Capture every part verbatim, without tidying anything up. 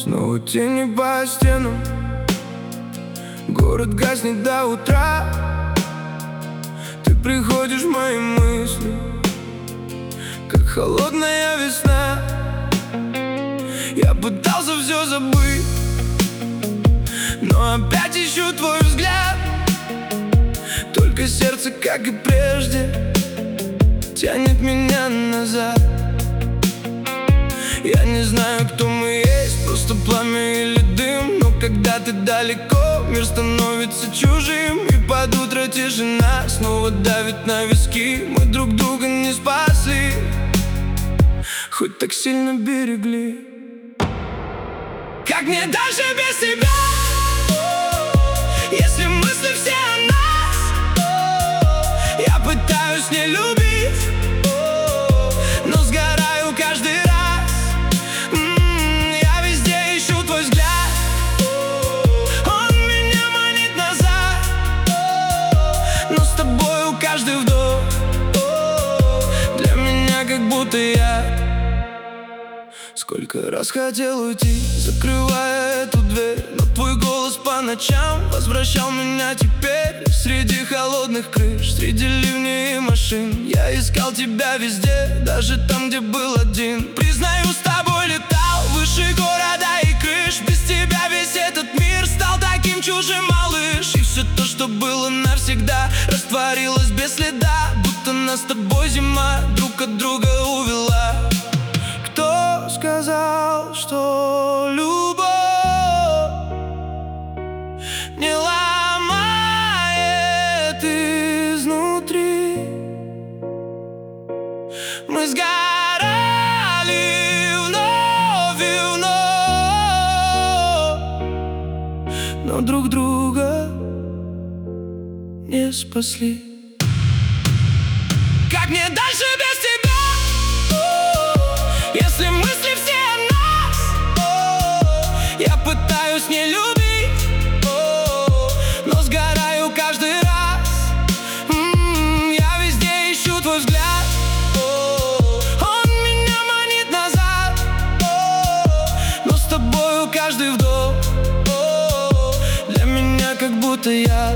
Снова тени по стенам, город гаснет до утра. Ты приходишь в мои мысли, как холодная весна. Я пытался все забыть, но опять ищу твой взгляд. Только сердце, как и прежде, тянет меня назад. Я не знаю, кто мы есть, просто пламя или дым. Но когда ты далеко, мир становится чужим. И под утро тишина снова давит на виски. Мы друг друга не спасли, хоть так сильно берегли. Как мне дальше без тебя, если мысли все о нас? Я пытаюсь не любить, но сгораю каждый раз. М-м, Я везде ищу твой взгляд, он меня манит назад. Но с тобою каждый вдох для меня как будто я. Сколько раз хотел уйти, закрывая эту дверь, но твой голос по ночам возвращал меня теперь. Среди холодных крыш, среди ливней и машин, я искал тебя везде, даже там, где был один. Признаю, с тобой летал выше города и крыш. Без тебя весь этот мир стал таким чужим, малыш. И все то, что было навсегда, растворилось без следа, будто нас с тобой зима друг от друга увела. Кто сказал, что любовь не ломает изнутри? Мы сгорали вновь и вновь, но друг друга не спасли. Как мне дальше без тебя, если мысли все о нас? Я пытаюсь не любить, но сгораю каждый раз. М-м, Я везде ищу твой взгляд, он меня манит назад. Но с тобою каждый вдох для меня как будто яд.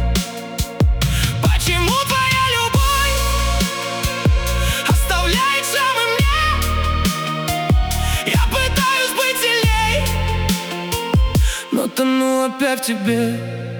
Почему твоя любовь оставляет шрамы мне? Я пытаюсь быть сильней, но тону опять в тебе.